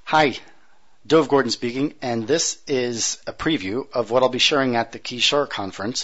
Hi, Dove Gordon speaking, and this is a preview of what I'll be sharing at the Kishore conference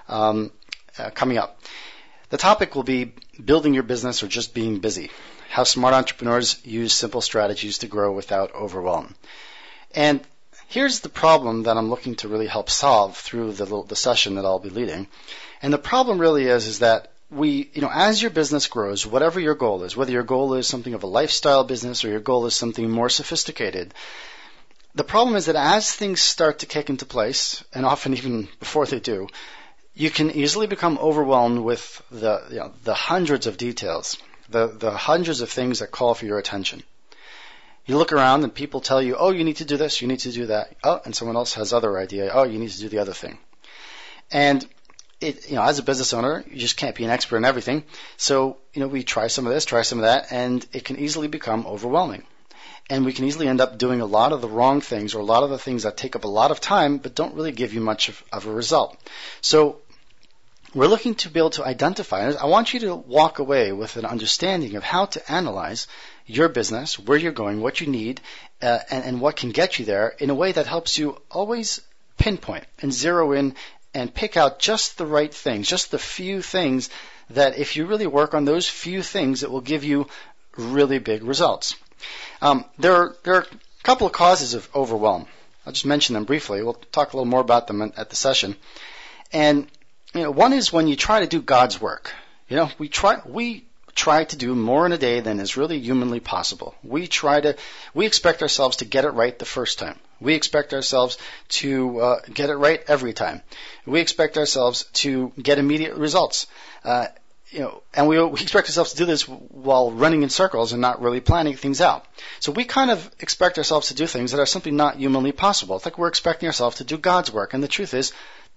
coming up. The topic will be building your business or just being busy, how smart entrepreneurs use simple strategies to grow without overwhelm. And here's the problem that I'm looking to really help solve through the session that I'll be leading. And the problem really is that as your business grows, whatever your goal is, whether your goal is something of a lifestyle business or your goal is something more sophisticated, the problem is that as things start to kick into place, and often even before they do, you can easily become overwhelmed with the hundreds of details, the hundreds of things that call for your attention. You look around and people tell you, oh, you need to do this, you need to do that. Oh, and someone else has other idea. Oh, you need to do the other thing. And as a business owner, you just can't be an expert in everything. So, we try some of this, try some of that, and it can easily become overwhelming. And we can easily end up doing a lot of the wrong things or a lot of the things that take up a lot of time but don't really give you much of a result. So we're looking to be able to identify. I want you to walk away with an understanding of how to analyze your business, where you're going, what you need, and what can get you there in a way that helps you always pinpoint and zero in and pick out just the right things, just the few things that if you really work on those few things, it will give you really big results. There are a couple of causes of overwhelm. I'll just mention them briefly. We'll talk a little more about them at the session. And one is when you try to do God's work. We try to do more in a day than is really humanly possible. We expect ourselves to get it right the first time. We expect ourselves to get it right every time. We expect ourselves to get immediate results. And we expect ourselves to do this while running in circles and not really planning things out. So we kind of expect ourselves to do things that are simply not humanly possible. It's like we're expecting ourselves to do God's work. And the truth is,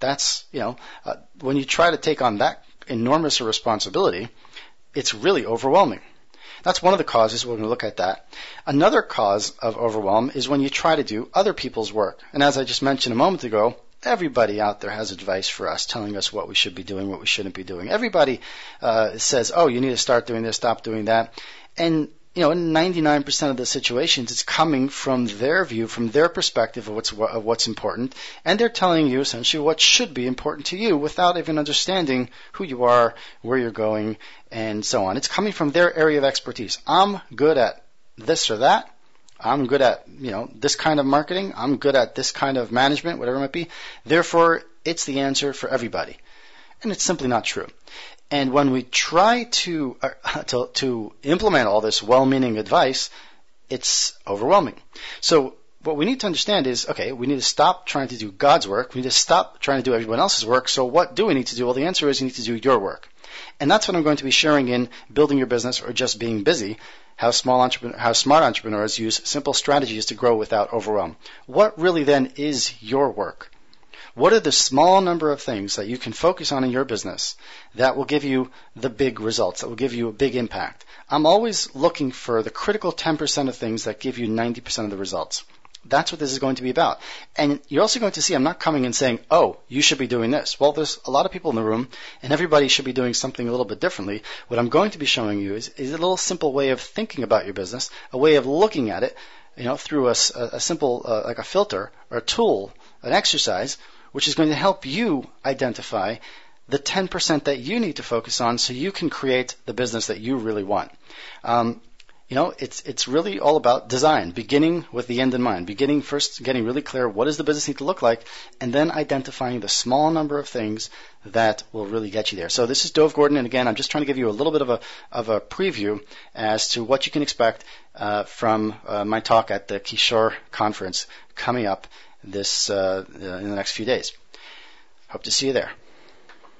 when you try to take on that enormous a responsibility, it's really overwhelming. That's one of the causes. We're going to look at that. Another cause of overwhelm is when you try to do other people's work. And as I just mentioned a moment ago, everybody out there has advice for us, telling us what we should be doing, what we shouldn't be doing. Everybody says, oh, you need to start doing this, stop doing that. And, in 99% of the situations, it's coming from their view, from their perspective of what's important. And they're telling you essentially what should be important to you without even understanding who you are, where you're going, and so on. It's coming from their area of expertise. I'm good at this or that. I'm good at, this kind of marketing. I'm good at this kind of management, whatever it might be. Therefore, it's the answer for everybody. And it's simply not true. And when we try to implement all this well-meaning advice, it's overwhelming. So what we need to understand is, okay, we need to stop trying to do God's work. We need to stop trying to do everyone else's work. So what do we need to do? Well, the answer is you need to do your work. And that's what I'm going to be sharing in Building Your Business or Just Being Busy, how smart entrepreneurs use simple strategies to grow without overwhelm. What really then is your work? What are the small number of things that you can focus on in your business that will give you the big results, that will give you a big impact? I'm always looking for the critical 10% of things that give you 90% of the results. That's what this is going to be about. And you're also going to see I'm not coming and saying, oh, you should be doing this. Well, there's a lot of people in the room, and everybody should be doing something a little bit differently. What I'm going to be showing you is a little simple way of thinking about your business, a way of looking at it, through a simple, like a filter or a tool, an exercise, which is going to help you identify the 10% that you need to focus on so you can create the business that you really want. It's really all about design, beginning with the end in mind, beginning first, getting really clear what does the business need to look like, and then identifying the small number of things that will really get you there. So this is Dove Gordon, and again, I'm just trying to give you a little bit of a preview as to what you can expect from my talk at the Kishore conference coming up in the next few days. Hope to see you there.